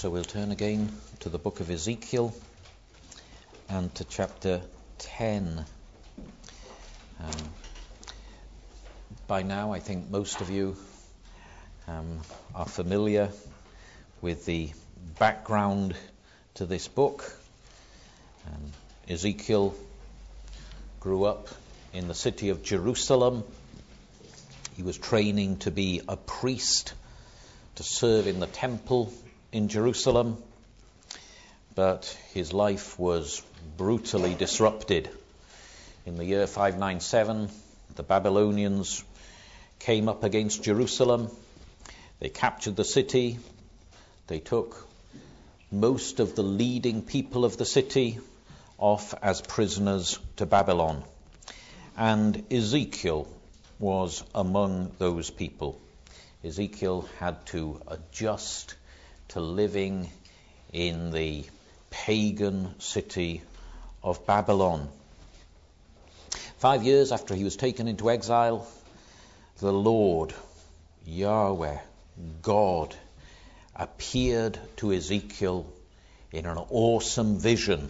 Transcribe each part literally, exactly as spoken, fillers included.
So we'll turn again to the book of Ezekiel and to chapter ten. Um, by now, I think most of you um, are familiar with the background to this book. Um, Ezekiel grew up in the city of Jerusalem. He was training to be a priest, to serve in the temple in Jerusalem, but his life was brutally disrupted. In the year five ninety-seven, the Babylonians came up against Jerusalem. They captured the city. They took most of the leading people of the city off as prisoners to Babylon. And Ezekiel was among those people. Ezekiel had to adjust to living in the pagan city of Babylon. Five years after he was taken into exile, the Lord, Yahweh, God, appeared to Ezekiel in an awesome vision.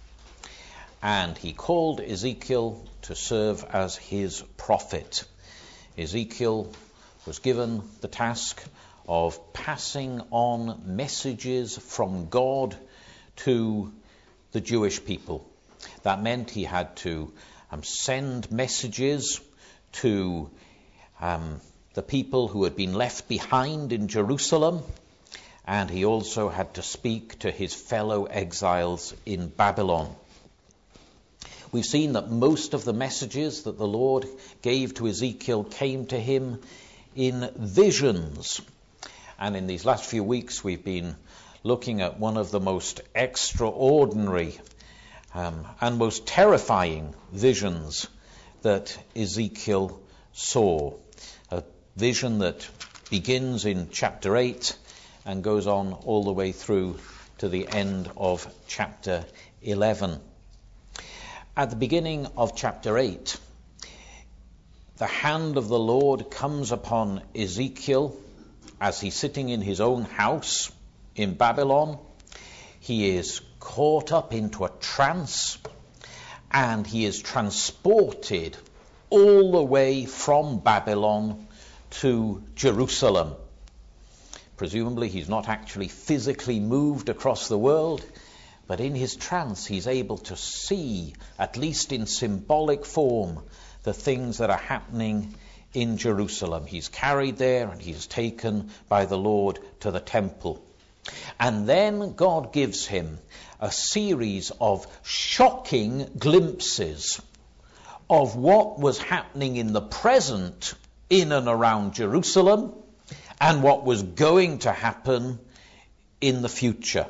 And he called Ezekiel to serve as his prophet. Ezekiel was given the task of passing on messages from God to the Jewish people. That meant he had to um, send messages to um, the people who had been left behind in Jerusalem, and he also had to speak to his fellow exiles in Babylon. We've seen that most of the messages that the Lord gave to Ezekiel came to him in visions. And in these last few weeks, we've been looking at one of the most extraordinary um, and most terrifying visions that Ezekiel saw. A vision that begins in chapter eight and goes on all the way through to the end of chapter eleven. At the beginning of chapter eight, the hand of the Lord comes upon Ezekiel as he's sitting in his own house in Babylon. He is caught up into a trance, and he is transported all the way from Babylon to Jerusalem. Presumably he's not actually physically moved across the world, but in his trance he's able to see, at least in symbolic form, the things that are happening in Jerusalem. He's carried there and he's taken by the Lord to the temple. And then God gives him a series of shocking glimpses of what was happening in the present in and around Jerusalem and what was going to happen in the future.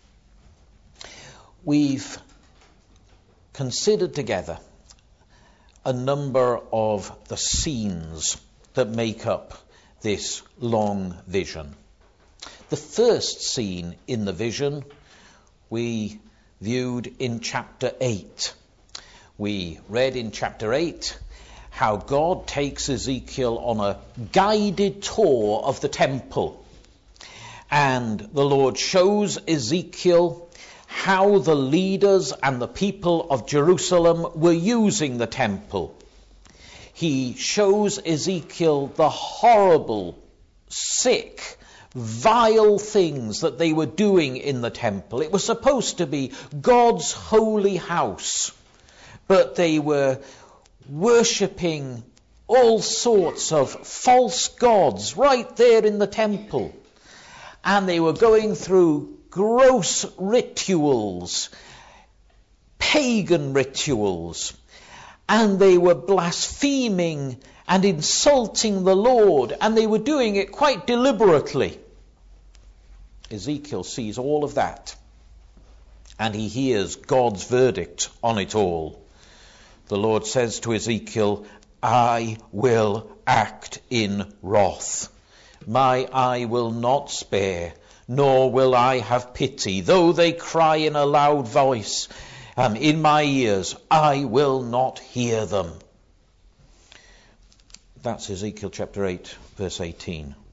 We've considered together a number of the scenes that make up this long vision. The first scene in the vision we viewed in chapter eight. We read in chapter eight how God takes Ezekiel on a guided tour of the temple. And the Lord shows Ezekiel how the leaders and the people of Jerusalem were using the temple. He shows Ezekiel the horrible, sick, vile things that they were doing in the temple. It was supposed to be God's holy house, but they were worshipping all sorts of false gods right there in the temple. And they were going through gross rituals, pagan rituals, and they were blaspheming and insulting the Lord, and they were doing it quite deliberately. Ezekiel sees all of that, and he hears God's verdict on it all. The Lord says to Ezekiel, I will act in wrath. My eye will not spare, nor will I have pity. Though they cry in a loud voice um, in my ears, I will not hear them. That's Ezekiel chapter eight, verse eighteen.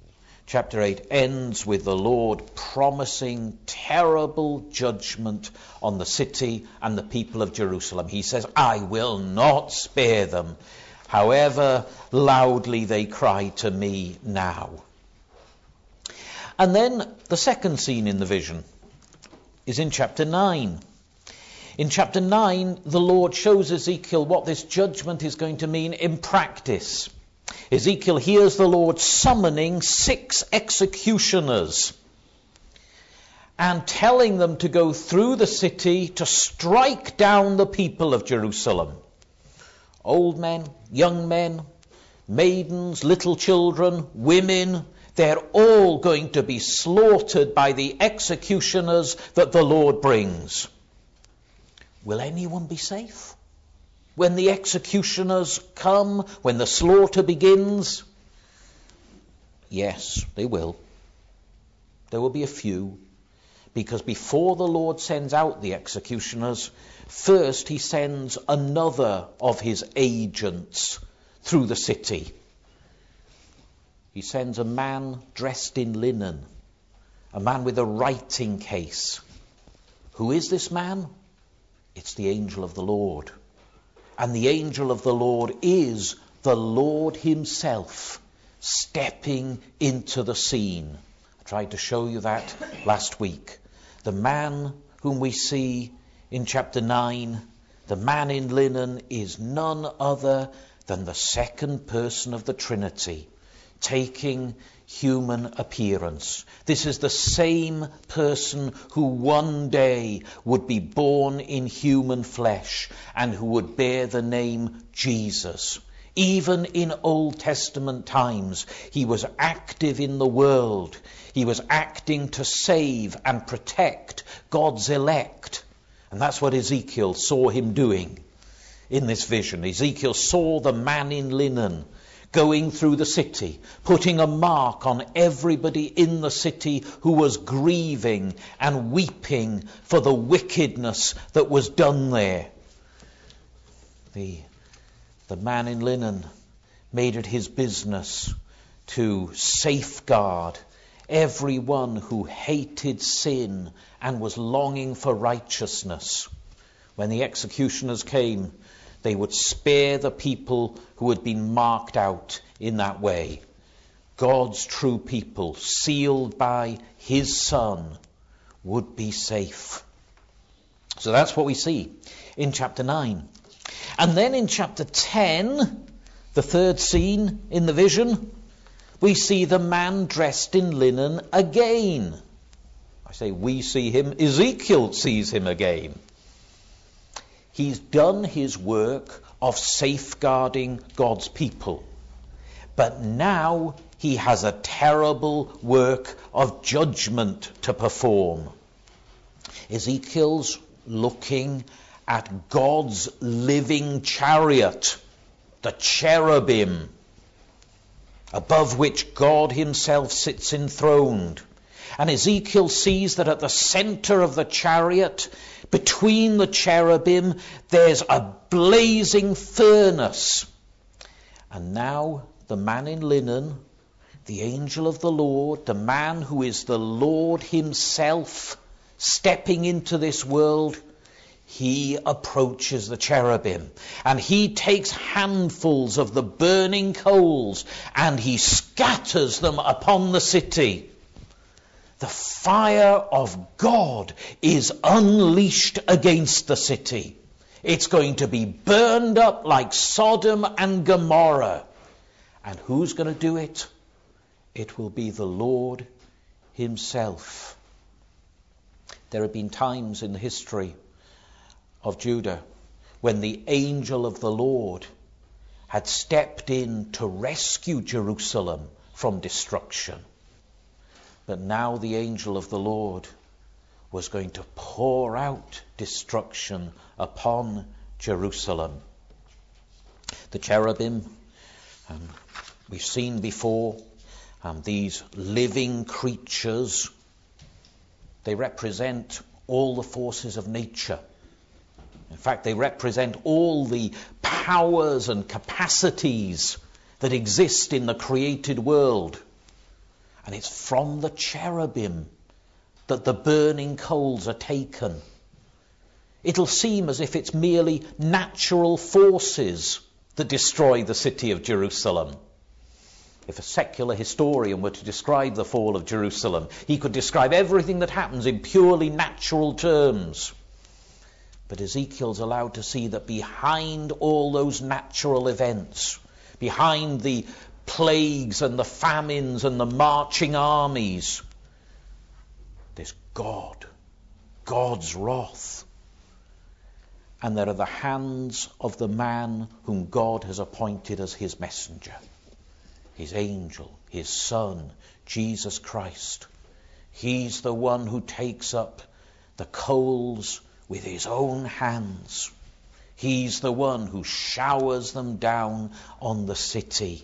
Chapter eight ends with the Lord promising terrible judgment on the city and the people of Jerusalem. He says, I will not spare them, however loudly they cry to me now. And then the second scene in the vision is in chapter nine. In chapter nine, the Lord shows Ezekiel what this judgment is going to mean in practice. Ezekiel hears the Lord summoning six executioners and telling them to go through the city to strike down the people of Jerusalem. Old men, young men, maidens, little children, women, they're all going to be slaughtered by the executioners that the Lord brings. Will anyone be safe when the executioners come, when the slaughter begins? Yes, they will. There will be a few, because before the Lord sends out the executioners, first he sends another of his agents through the city. He sends a man dressed in linen, a man with a writing case. Who is this man? It's the angel of the Lord. And the angel of the Lord is the Lord himself stepping into the scene. I tried to show you that last week. The man whom we see in chapter nine, the man in linen, is none other than the second person of the Trinity, taking human appearance. This is the same person who one day would be born in human flesh and who would bear the name Jesus. Even in Old Testament times, he was active in the world. He was acting to save and protect God's elect. And that's what Ezekiel saw him doing in this vision. Ezekiel saw the man in linen going through the city, putting a mark on everybody in the city who was grieving and weeping for the wickedness that was done there. The, the man in linen made it his business to safeguard everyone who hated sin and was longing for righteousness. When the executioners came, they would spare the people who had been marked out in that way. God's true people, sealed by his Son, would be safe. So that's what we see in chapter nine. And then in chapter ten, the third scene in the vision, we see the man dressed in linen again. I say we see him, Ezekiel sees him again. He's done his work of safeguarding God's people. But now he has a terrible work of judgment to perform. Ezekiel's looking at God's living chariot, the cherubim, above which God himself sits enthroned. And Ezekiel sees that at the center of the chariot, between the cherubim, there's a blazing furnace. And now the man in linen, the angel of the Lord, the man who is the Lord himself stepping into this world, he approaches the cherubim and he takes handfuls of the burning coals and he scatters them upon the city. The fire of God is unleashed against the city. It's going to be burned up like Sodom and Gomorrah. And who's going to do it? It will be the Lord himself. There have been times in the history of Judah when the angel of the Lord had stepped in to rescue Jerusalem from destruction. But now the angel of the Lord was going to pour out destruction upon Jerusalem. The cherubim, um, we've seen before, um, these living creatures, they represent all the forces of nature. In fact, they represent all the powers and capacities that exist in the created world. And it's from the cherubim that the burning coals are taken. It'll seem as if it's merely natural forces that destroy the city of Jerusalem. If a secular historian were to describe the fall of Jerusalem, he could describe everything that happens in purely natural terms. But Ezekiel's allowed to see that behind all those natural events, behind the plagues and the famines and the marching armies, there's God, God's wrath. And there are the hands of the man whom God has appointed as his messenger, his angel, his son, Jesus Christ. He's the one who takes up the coals with his own hands. He's the one who showers them down on the city.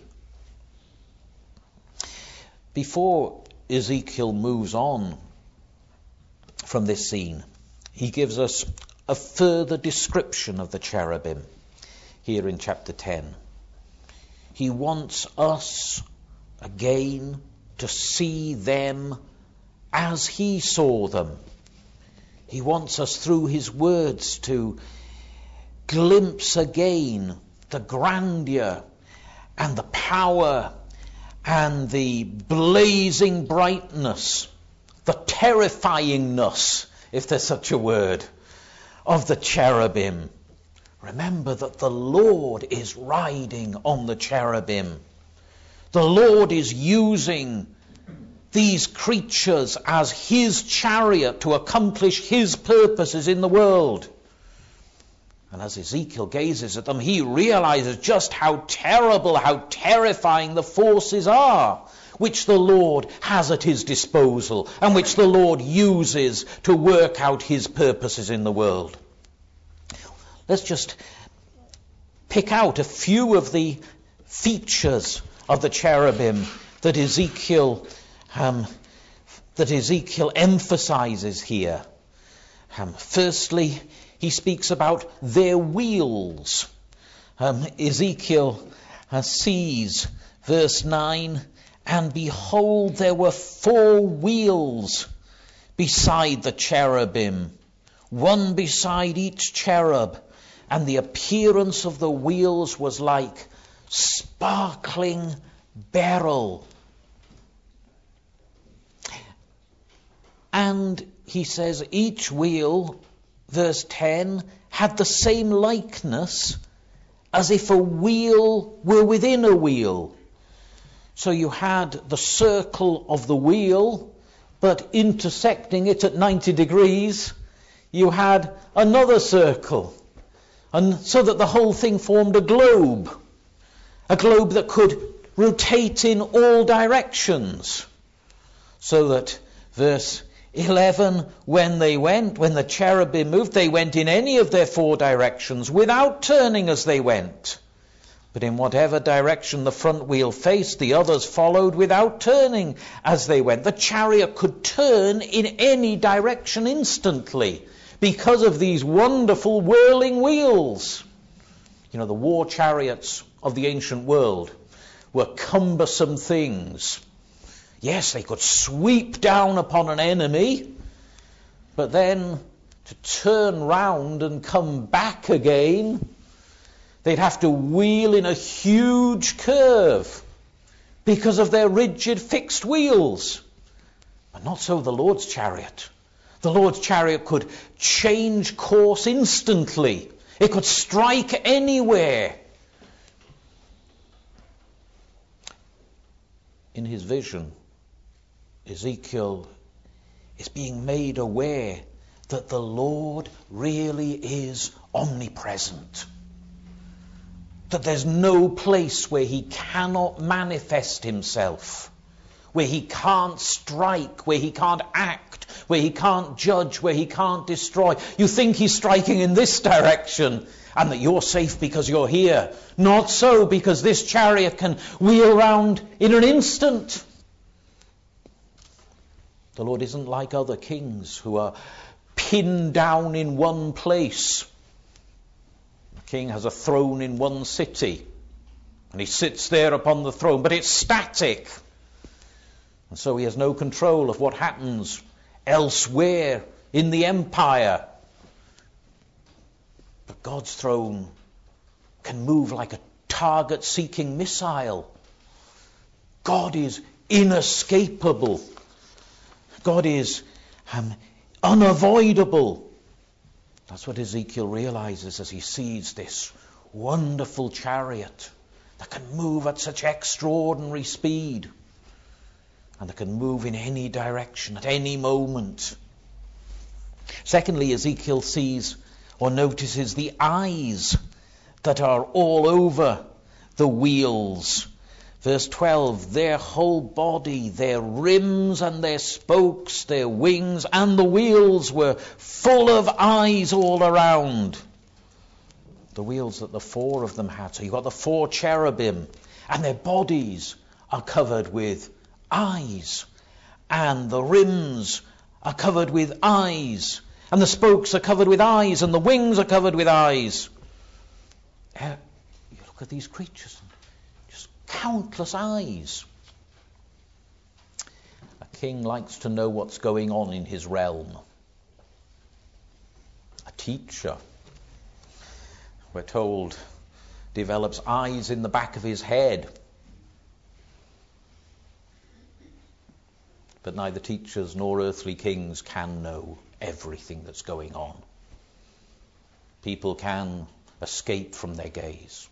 Before Ezekiel moves on from this scene, he gives us a further description of the cherubim here in chapter ten. He wants us again to see them as he saw them. He wants us through his words to glimpse again the grandeur and the power and the blazing brightness, the terrifyingness, if there's such a word, of the cherubim. Remember that the Lord is riding on the cherubim. The Lord is using these creatures as his chariot to accomplish his purposes in the world. And as Ezekiel gazes at them, he realizes just how terrible, how terrifying the forces are which the Lord has at his disposal and which the Lord uses to work out his purposes in the world. Let's just pick out a few of the features of the cherubim that Ezekiel um, that Ezekiel emphasizes here. Um, firstly, he speaks about their wheels. Um, Ezekiel uh, sees, verse nine, and behold, there were four wheels beside the cherubim, one beside each cherub, and the appearance of the wheels was like sparkling beryl. And he says each wheel, verse ten, had the same likeness as if a wheel were within a wheel. So you had the circle of the wheel, but intersecting it at ninety degrees, you had another circle. And so that the whole thing formed a globe. A globe that could rotate in all directions. So that, verse eleven, when they went, when the cherubim moved, they went in any of their four directions without turning as they went. But in whatever direction the front wheel faced, the others followed without turning as they went. The chariot could turn in any direction instantly because of these wonderful whirling wheels. You know, the war chariots of the ancient world were cumbersome things. Yes, they could sweep down upon an enemy, but then to turn round and come back again, they'd have to wheel in a huge curve because of their rigid fixed wheels. But not so the Lord's chariot. The Lord's chariot could change course instantly. It could strike anywhere. In his vision, Ezekiel is being made aware that the Lord really is omnipresent. That there's no place where he cannot manifest himself, where he can't strike, where he can't act, where he can't judge, where he can't destroy. You think he's striking in this direction and that you're safe because you're here. Not so, because this chariot can wheel round in an instant. The Lord isn't like other kings who are pinned down in one place. The king has a throne in one city and he sits there upon the throne, but it's static. And so he has no control of what happens elsewhere in the empire. But God's throne can move like a target-seeking missile. God is inescapable. God is um, unavoidable. That's what Ezekiel realizes as he sees this wonderful chariot that can move at such extraordinary speed and that can move in any direction at any moment. Secondly, Ezekiel sees or notices the eyes that are all over the wheels. Verse twelve, their whole body, their rims and their spokes, their wings and the wheels were full of eyes all around. The wheels that the four of them had. So you've got the four cherubim, and their bodies are covered with eyes, and the rims are covered with eyes, and the spokes are covered with eyes, and the wings are covered with eyes. Uh, you look at these creatures, just countless eyes. A king likes to know what's going on in his realm. A teacher, we're told, develops eyes in the back of his head. But neither teachers nor earthly kings can know everything that's going on. People can escape from their gaze.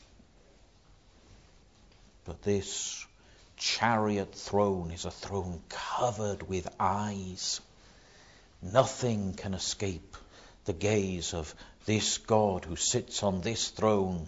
But this chariot throne is a throne covered with eyes. Nothing can escape the gaze of this God who sits on this throne.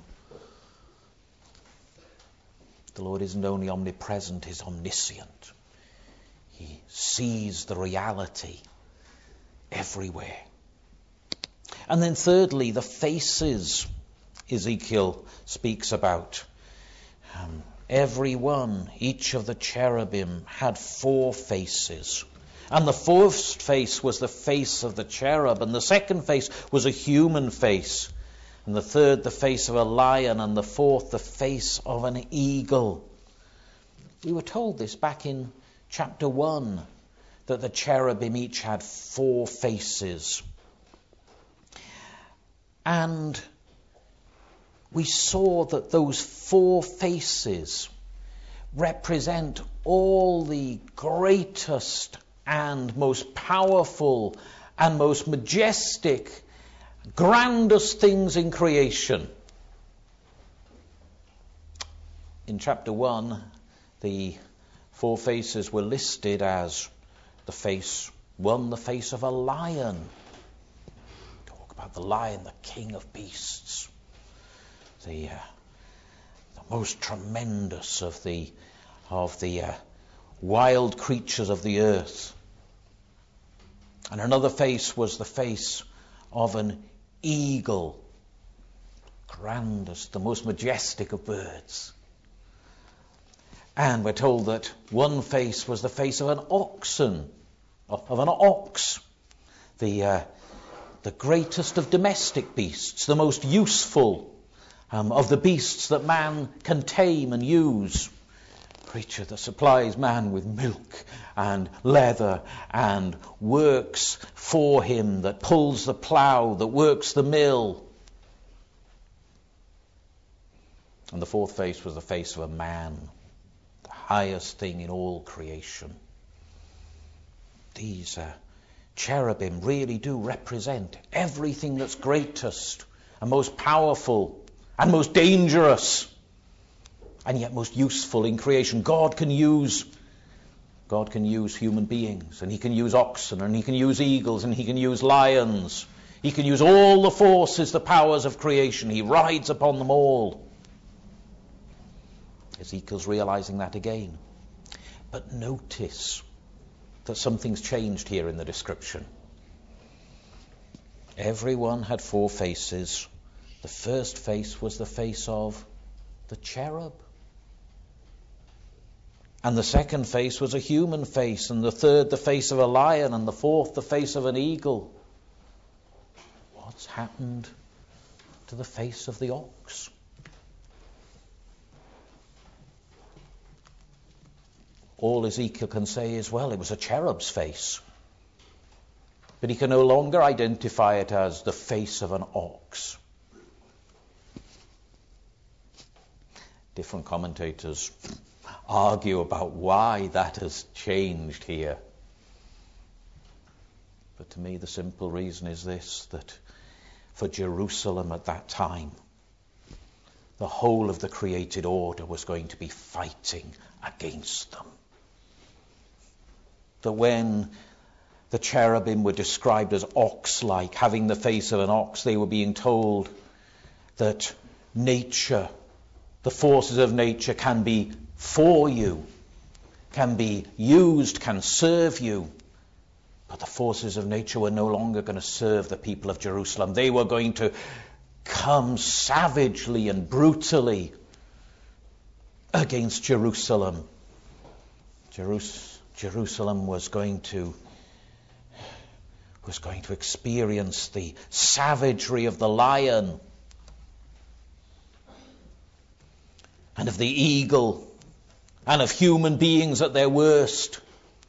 The Lord isn't only omnipresent, he's omniscient. He sees the reality everywhere. And then thirdly, the faces Ezekiel speaks about. Um, every one, each of the cherubim had four faces. And the first face was the face of the cherub, and the second face was a human face, and the third the face of a lion, and the fourth the face of an eagle. We were told this back in chapter one, that the cherubim each had four faces. And we saw that those four faces represent all the greatest and most powerful and most majestic, grandest things in creation. In chapter one, the four faces were listed as the face, one, the face of a lion. Talk about the lion, the king of beasts. The, uh, the most tremendous of the, of the uh, wild creatures of the earth. And another face was the face of an eagle, grandest, the most majestic of birds. And we're told that one face was the face of an oxen, of an ox, the uh, the greatest of domestic beasts, the most useful um, of the beasts that man can tame and use. Creature that supplies man with milk and leather and works for him, that pulls the plough, that works the mill. And the fourth face was the face of a man, the highest thing in all creation. These uh, cherubim really do represent everything that's greatest and most powerful and most dangerous and yet most useful in creation. God can use God can use human beings, and he can use oxen, and he can use eagles, and he can use lions. He can use all the forces, the powers of creation. He rides upon them all. Ezekiel's realizing that again. But notice that something's changed here in the description. Everyone had four faces. The first face was the face of the cherub. And the second face was a human face, and the third the face of a lion, and the fourth the face of an eagle. What's happened to the face of the ox? all Ezekiel can say is, well, it was a cherub's face. But he can no longer identify it as the face of an ox. Different commentators argue about why that has changed here. But to me, the simple reason is this, that for Jerusalem at that time, the whole of the created order was going to be fighting against them. That when the cherubim were described as ox-like, having the face of an ox, they were being told that nature, the forces of nature can be for you, can be used, can serve you. But the forces of nature were no longer going to serve the people of Jerusalem. They were going to come savagely and brutally against Jerusalem. Jerus- Jerusalem was going to was going to experience the savagery of the lion and of the eagle and of human beings at their worst.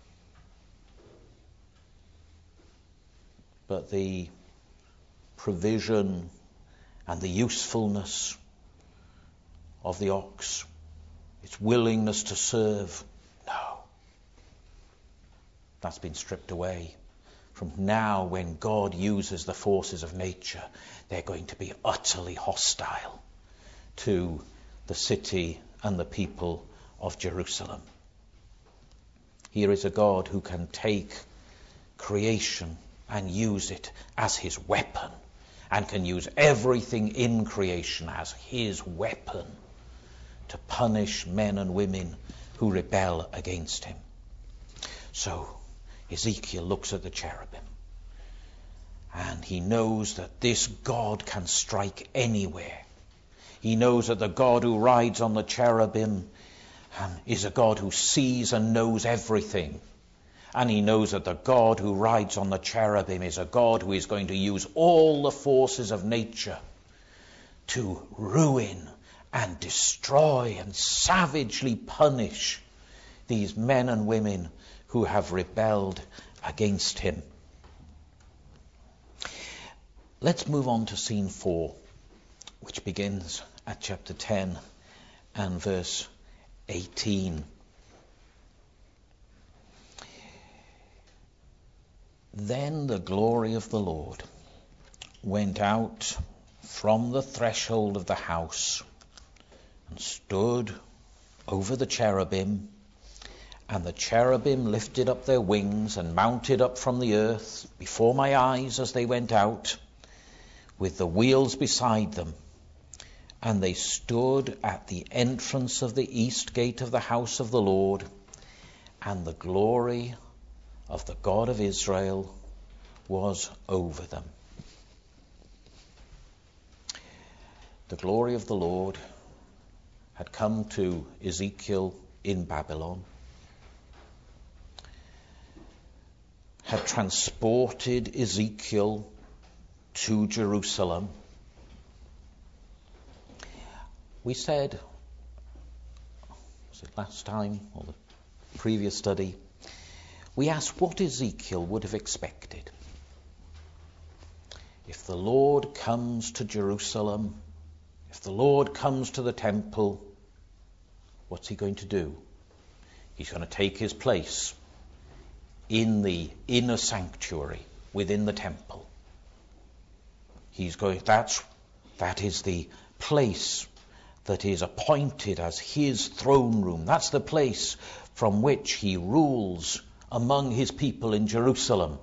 But the provision and the usefulness of the ox, its willingness to serve, no. That's been stripped away. From now, when God uses the forces of nature, they're going to be utterly hostile to the city and the people of Jerusalem. Here is a God who can take creation and use it as his weapon, and can use everything in creation as his weapon to punish men and women who rebel against him. So Ezekiel looks at the cherubim, and he knows that this God can strike anywhere. He knows that the God who rides on the cherubim um, is a God who sees and knows everything. And he knows that the God who rides on the cherubim is a God who is going to use all the forces of nature to ruin and destroy and savagely punish these men and women who have rebelled against him. Let's move on to scene four, which begins at chapter ten and verse eighteen. Then the glory of the Lord went out from the threshold of the house and stood over the cherubim, and the cherubim lifted up their wings and mounted up from the earth before my eyes as they went out, with the wheels beside them. And they stood at the entrance of the east gate of the house of the Lord, and the glory of the God of Israel was over them. The glory of the Lord had come to Ezekiel in Babylon, had transported Ezekiel to Jerusalem. We said, was it last time or the previous study, we asked what Ezekiel would have expected. If the Lord comes to Jerusalem, if the Lord comes to the temple, what's he going to do? He's going to take his place in the inner sanctuary within the temple. He's going, that's, that is the place that is appointed as his throne room. That's the place from which he rules among his people in Jerusalem.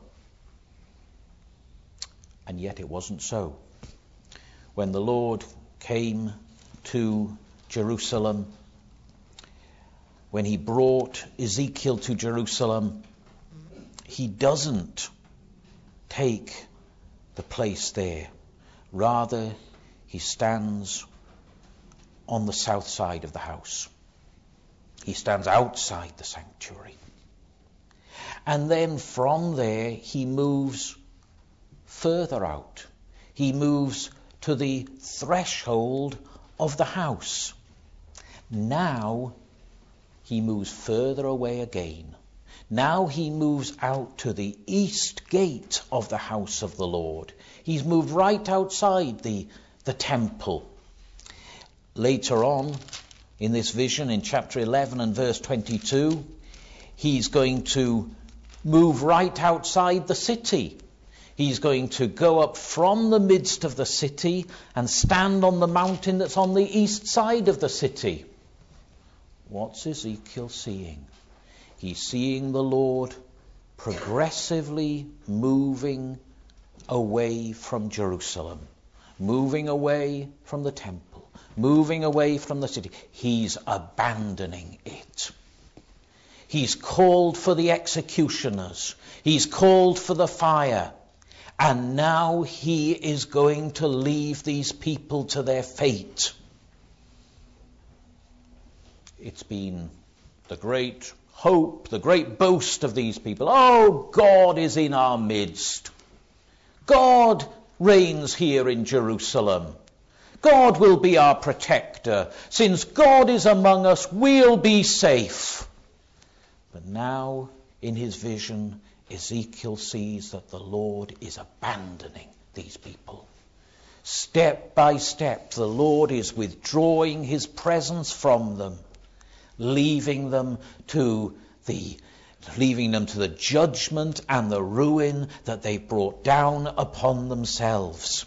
And yet it wasn't so. When the Lord came to Jerusalem, when he brought Ezekiel to Jerusalem, he doesn't take the place there. Rather, he stands on the south side of the house. He stands outside the sanctuary. And then from there, he moves further out. He moves to the threshold of the house. Now, he moves further away again. Now he moves out to the east gate of the house of the Lord. He's moved right outside the, the temple. Later on, in this vision, in chapter eleven and verse twenty-two, he's going to move right outside the city. He's going to go up from the midst of the city and stand on the mountain that's on the east side of the city. What's Ezekiel seeing? He's seeing the Lord progressively moving away from Jerusalem, moving away from the temple, moving away from the city. He's abandoning it. He's called for the executioners. He's called for the fire. And now he is going to leave these people to their fate. It's been the great hope, the great boast of these people. Oh, God is in our midst. God reigns here in Jerusalem. God will be our protector. Since God is among us, we'll be safe. But now, in his vision, Ezekiel sees that the Lord is abandoning these people. Step by step, the Lord is withdrawing his presence from them, leaving them to the leaving them to the judgment and the ruin that they brought down upon themselves.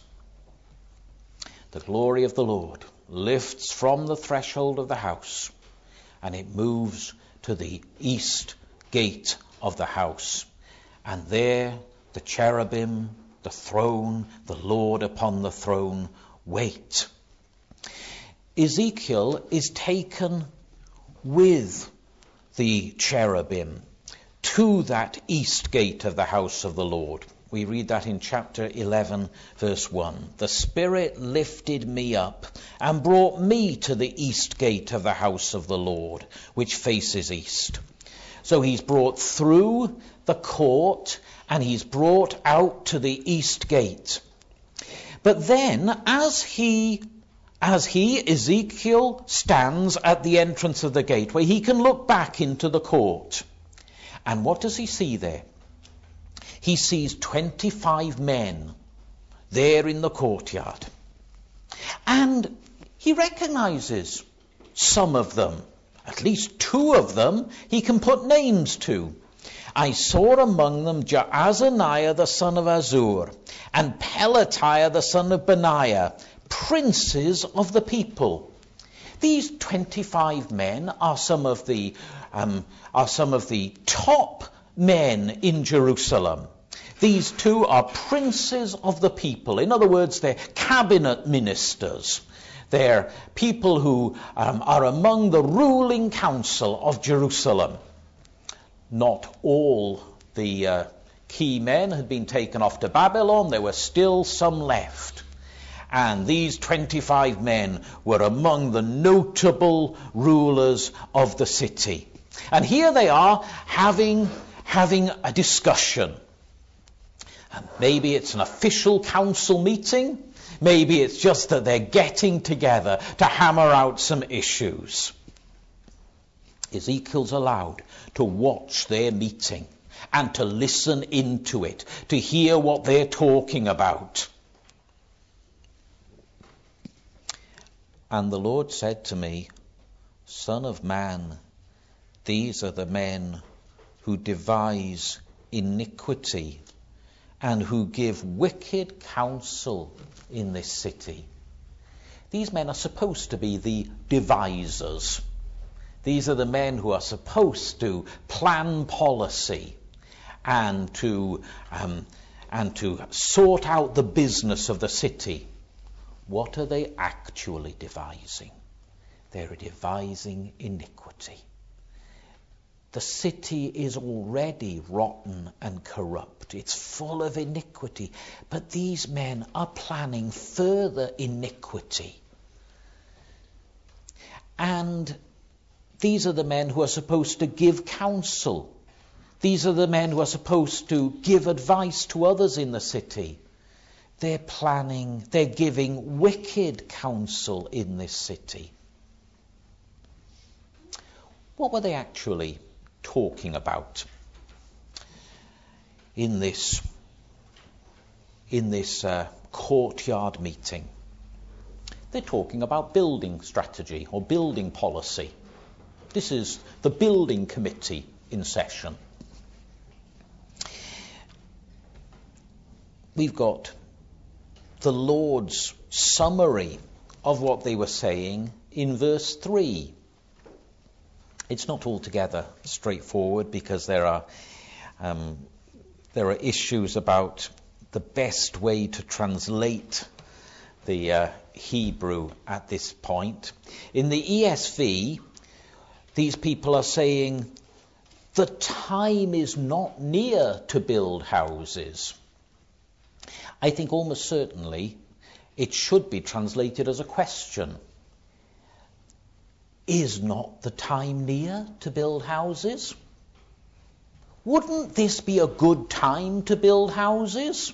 The glory of the Lord lifts from the threshold of the house, and it moves to the east gate of the house. And there the cherubim, the throne, the Lord upon the throne wait. Ezekiel is taken with the cherubim to that east gate of the house of the Lord. We read that in chapter eleven, verse one. The Spirit lifted me up and brought me to the east gate of the house of the Lord, which faces east. So he's brought through the court and he's brought out to the east gate. But then, as he, as he, Ezekiel, stands at the entrance of the gateway, he can look back into the court. And what does he see there? He sees twenty-five men there in the courtyard. And he recognizes some of them. At least two of them he can put names to. I saw among them Jaazaniah the son of Azur and Pelatiah the son of Benaiah, princes of the people. These twenty-five men are some of the um, are some of the top men in Jerusalem. These two are princes of the people. In other words, they're cabinet ministers. They're people who um, are among the ruling council of Jerusalem. Not all the uh, key men had been taken off to Babylon. There were still some left. And these twenty-five men were among the notable rulers of the city. And here they are having, having a discussion. And maybe it's an official council meeting. Maybe it's just that they're getting together to hammer out some issues. Ezekiel's allowed to watch their meeting and to listen into it, to hear what they're talking about. And the Lord said to me, Son of man, these are the men who devise iniquity and who give wicked counsel in this city. These men are supposed to be the devisers. These are the men who are supposed to plan policy and to um, and to sort out the business of the city. What are they actually devising? They're devising iniquity. The city is already rotten and corrupt. It's full of iniquity. But these men are planning further iniquity. And these are the men who are supposed to give counsel. These are the men who are supposed to give advice to others in the city. They're planning, they're giving wicked counsel in this city. What were they actually talking about in this, in this uh, courtyard meeting? They're talking about building strategy or building policy. This is the building committee in session. We've got the Lord's summary of what they were saying in verse three. It's not altogether straightforward because there are um, there are issues about the best way to translate the uh, Hebrew at this point. In the E S V, these people are saying the time is not near to build houses. I think almost certainly it should be translated as a question. Is not the time near to build houses? Wouldn't this be a good time to build houses?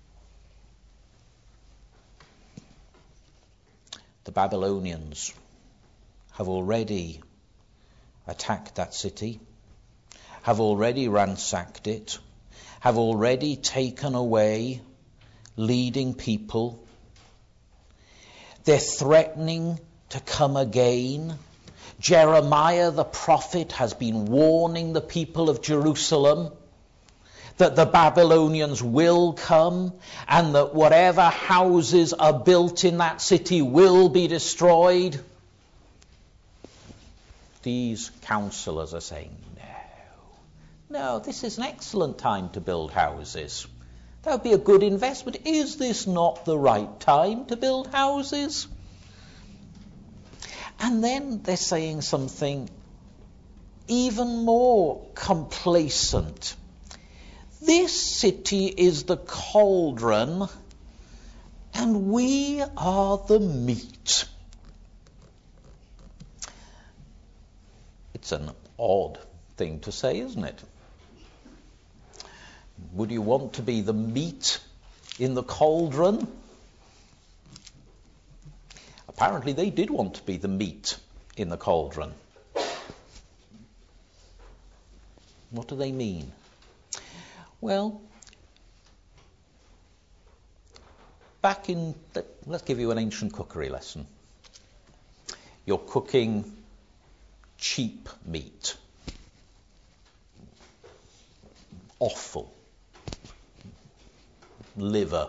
The Babylonians have already attacked that city, have already ransacked it, have already taken away leading people. They're threatening to come again. Jeremiah the prophet has been warning the people of Jerusalem that the Babylonians will come and that whatever houses are built in that city will be destroyed. These counselors are saying, no, no, this is an excellent time to build houses. That would be a good investment. Is this not the right time to build houses? And then they're saying something even more complacent. This city is the cauldron, and we are the meat. It's an odd thing to say, isn't it? Would you want to be the meat in the cauldron? Apparently they did want to be the meat in the cauldron. What do they mean? Well, back in, let's give you an ancient cookery lesson. You're cooking cheap meat. Offal. Liver.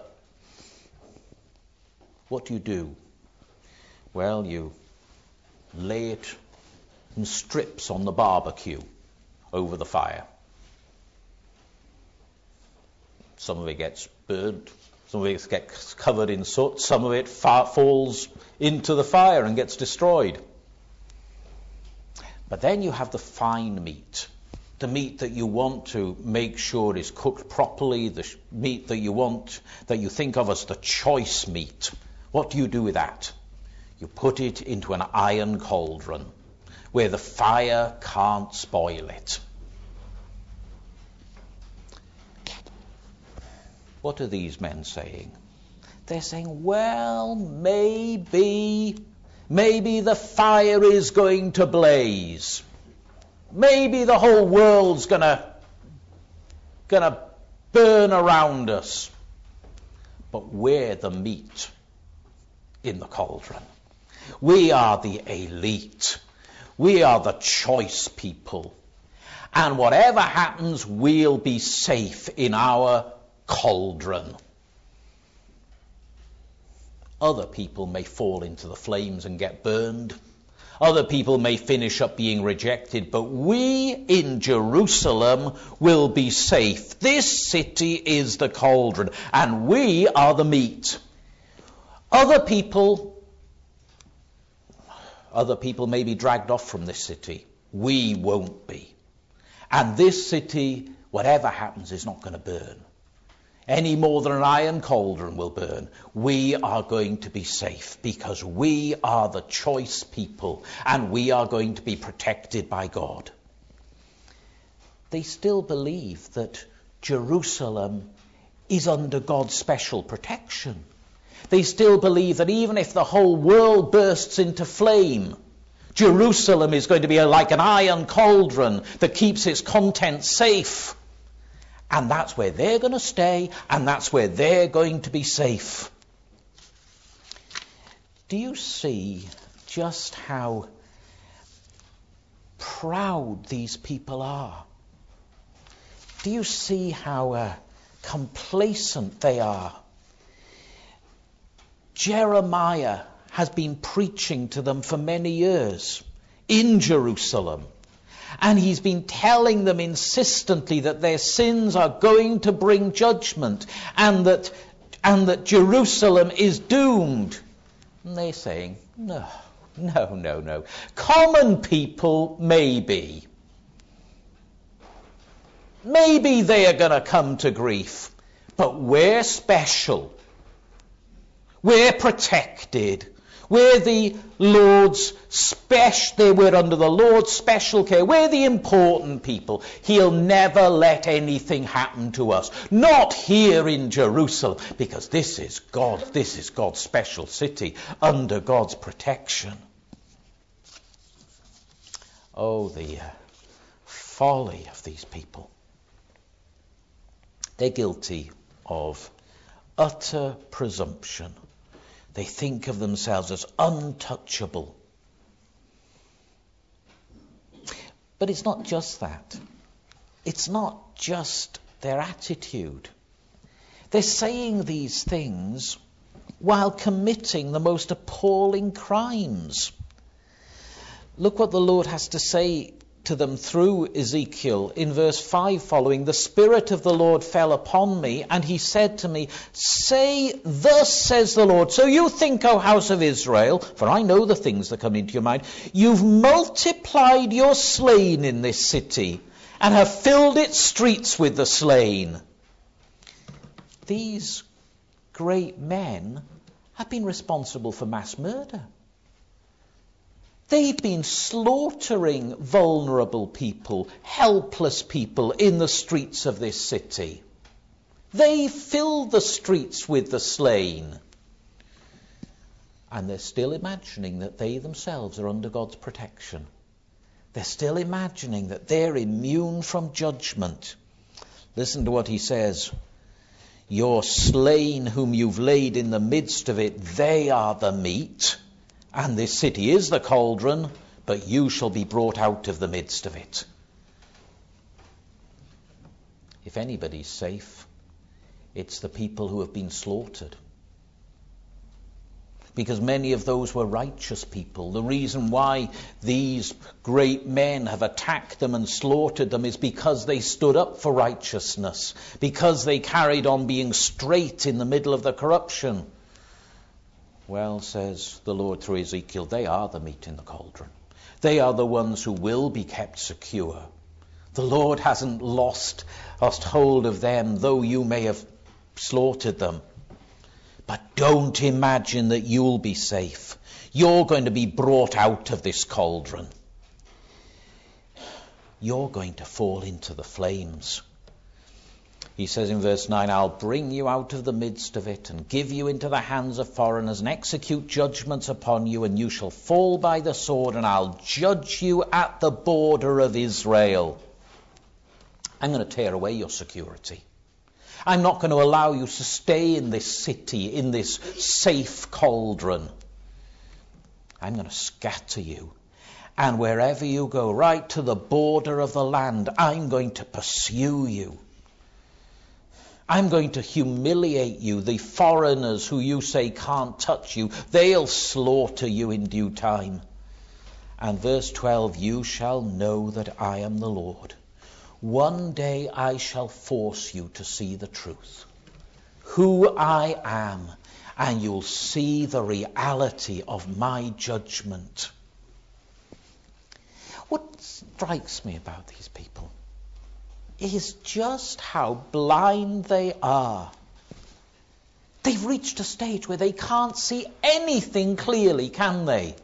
What do you do? Well, you lay it in strips on the barbecue over the fire. Some of it gets burnt, some of it gets covered in soot, some of it fa- falls into the fire and gets destroyed. But then you have the fine meat, the meat that you want to make sure is cooked properly, the sh- meat that you want, that you think of as the choice meat. What do you do with that? You put it into an iron cauldron where the fire can't spoil it. What are these men saying? They're saying, well, maybe, maybe the fire is going to blaze. Maybe the whole world's gonna, gonna burn around us. But we're the meat in the cauldron. We are the elite. We are the choice people. And whatever happens, we'll be safe in our cauldron. Other people may fall into the flames and get burned. Other people may finish up being rejected, but we in Jerusalem will be safe. This city is the cauldron, and we are the meat. Other people, other people may be dragged off from this city. We won't be. And this city, whatever happens, is not going to burn. Any more than an iron cauldron will burn. We are going to be safe because we are the choice people and we are going to be protected by God. They still believe that Jerusalem is under God's special protection. They still believe that even if the whole world bursts into flame, Jerusalem is going to be like an iron cauldron that keeps its contents safe. And that's where they're going to stay, and that's where they're going to be safe. Do you see just how proud these people are? Do you see how uh, complacent they are? Jeremiah has been preaching to them for many years in Jerusalem. And he's been telling them insistently that their sins are going to bring judgment, and that, and that Jerusalem is doomed. And they're saying, no, no, no, no. Common people, maybe. Maybe they are going to come to grief. But we're special. We're protected. We're the Lord's special, they were under the Lord's special care. We're the important people. He'll never let anything happen to us. Not here in Jerusalem, because this is God, this is God's special city, under God's protection. Oh, the uh, folly of these people. They're guilty of utter presumption. They think of themselves as untouchable. But it's not just that. It's not just their attitude. They're saying these things while committing the most appalling crimes. Look what the Lord has to say to them through Ezekiel in verse five following. The Spirit of the Lord fell upon me, and he said to me, say, thus says the Lord. So you think, O house of Israel, for I know the things that come into your mind, you've multiplied your slain in this city, and have filled its streets with the slain. These great men have been responsible for mass murder. They've been slaughtering vulnerable people, helpless people in the streets of this city. They filled the streets with the slain. And they're still imagining that they themselves are under God's protection. They're still imagining that they're immune from judgment. Listen to what he says. Your slain whom you've laid in the midst of it, they are the meat. And this city is the cauldron, but you shall be brought out of the midst of it. If anybody's safe, it's the people who have been slaughtered. Because many of those were righteous people. The reason why these great men have attacked them and slaughtered them is because they stood up for righteousness, because they carried on being straight in the middle of the corruption. Well, says the Lord through Ezekiel, they are the meat in the cauldron. They are the ones who will be kept secure. The Lord hasn't lost, lost hold of them, though you may have slaughtered them. But don't imagine that you'll be safe. You're going to be brought out of this cauldron. You're going to fall into the flames. He says in verse nine, I'll bring you out of the midst of it and give you into the hands of foreigners and execute judgments upon you, and you shall fall by the sword, and I'll judge you at the border of Israel. I'm going to tear away your security. I'm not going to allow you to stay in this city, in this safe cauldron. I'm going to scatter you. And wherever you go, right to the border of the land, I'm going to pursue you. I'm going to humiliate you. The foreigners who you say can't touch you, they'll slaughter you in due time. And verse twelve, you shall know that I am the Lord. One day I shall force you to see the truth, who I am, and you'll see the reality of my judgment. What strikes me about these people is just how blind they are. They've reached a stage where they can't see anything clearly, can they?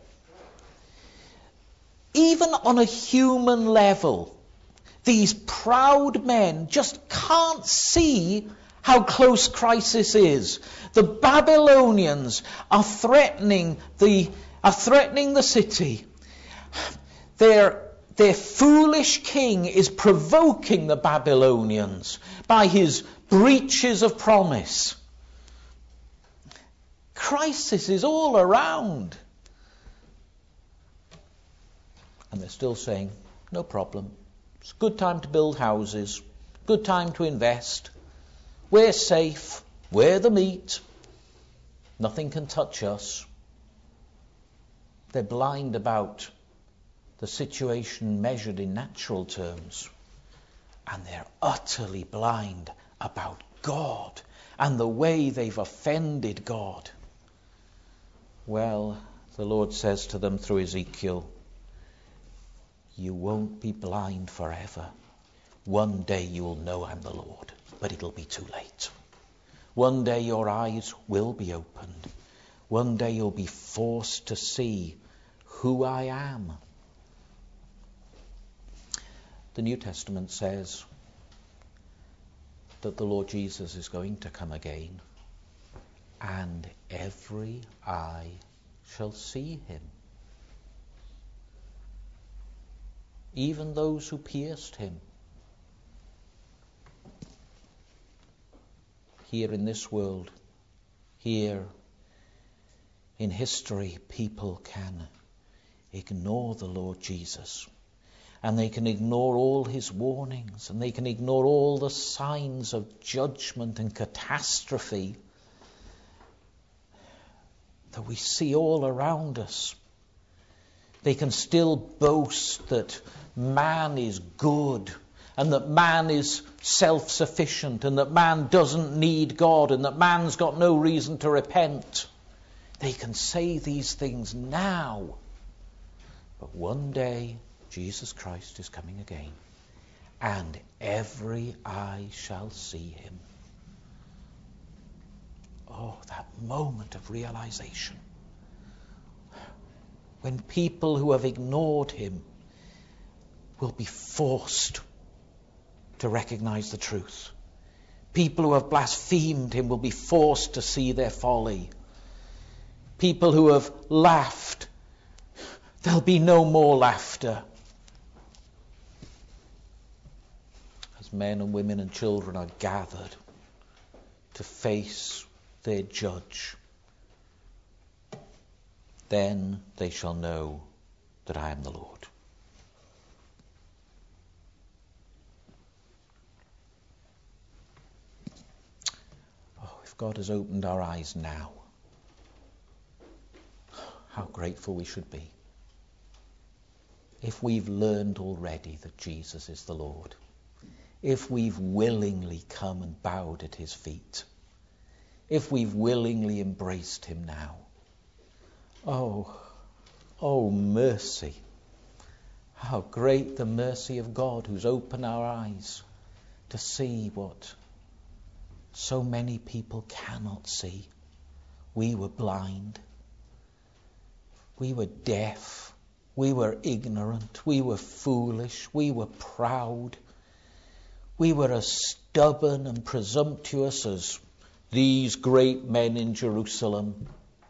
Even on a human level, these proud men just can't see how close crisis is. The Babylonians are threatening the, are threatening the city. Their, their foolish king is provoking the Babylonians by his breaches of promise. Crisis is all around. And they're still saying, no problem. It's a good time to build houses. Good time to invest. We're safe. We're the meat. Nothing can touch us. They're blind about the situation measured in natural terms. And they're utterly blind about God and the way they've offended God. Well, the Lord says to them through Ezekiel, you won't be blind forever. One day you will know I'm the Lord, but it'll be too late. One day your eyes will be opened. One day you'll be forced to see who I am. The New Testament says that the Lord Jesus is going to come again, and every eye shall see him. Even those who pierced him. Here in this world, here in history, people can ignore the Lord Jesus. And they can ignore all his warnings. And they can ignore all the signs of judgment and catastrophe that we see all around us. They can still boast that man is good and that man is self-sufficient and that man doesn't need God and that man's got no reason to repent. They can say these things now. But one day, Jesus Christ is coming again, and every eye shall see him. Oh, that moment of realization. When people who have ignored him will be forced to recognize the truth. People who have blasphemed him will be forced to see their folly. People who have laughed, there'll be no more laughter. As men and women and children are gathered to face their judge, then they shall know that I am the Lord. Oh, if God has opened our eyes now, how grateful we should be. If we've learned already that Jesus is the Lord, if we've willingly come and bowed at his feet, if we've willingly embraced him now, oh, oh mercy, how great the mercy of God who's opened our eyes to see what so many people cannot see. We were blind, we were deaf, we were ignorant, we were foolish, we were proud, we were as stubborn and presumptuous as these great men in Jerusalem.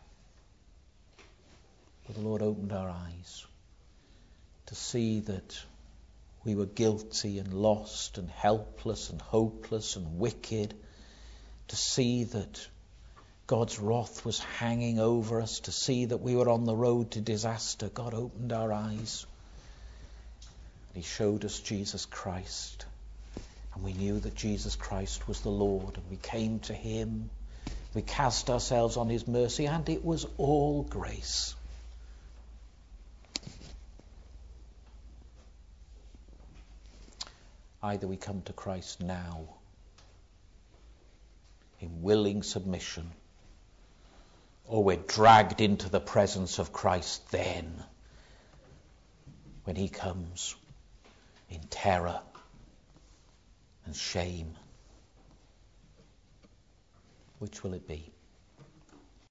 But the Lord opened our eyes to see that we were guilty and lost and helpless and hopeless and wicked, to see that God's wrath was hanging over us, to see that we were on the road to disaster. God opened our eyes. He showed us Jesus Christ. And we knew that Jesus Christ was the Lord. And we came to him. We cast ourselves on his mercy. And it was all grace. Either we come to Christ now in willing submission, or we're dragged into the presence of Christ then, when he comes in terror and shame. Which will it be?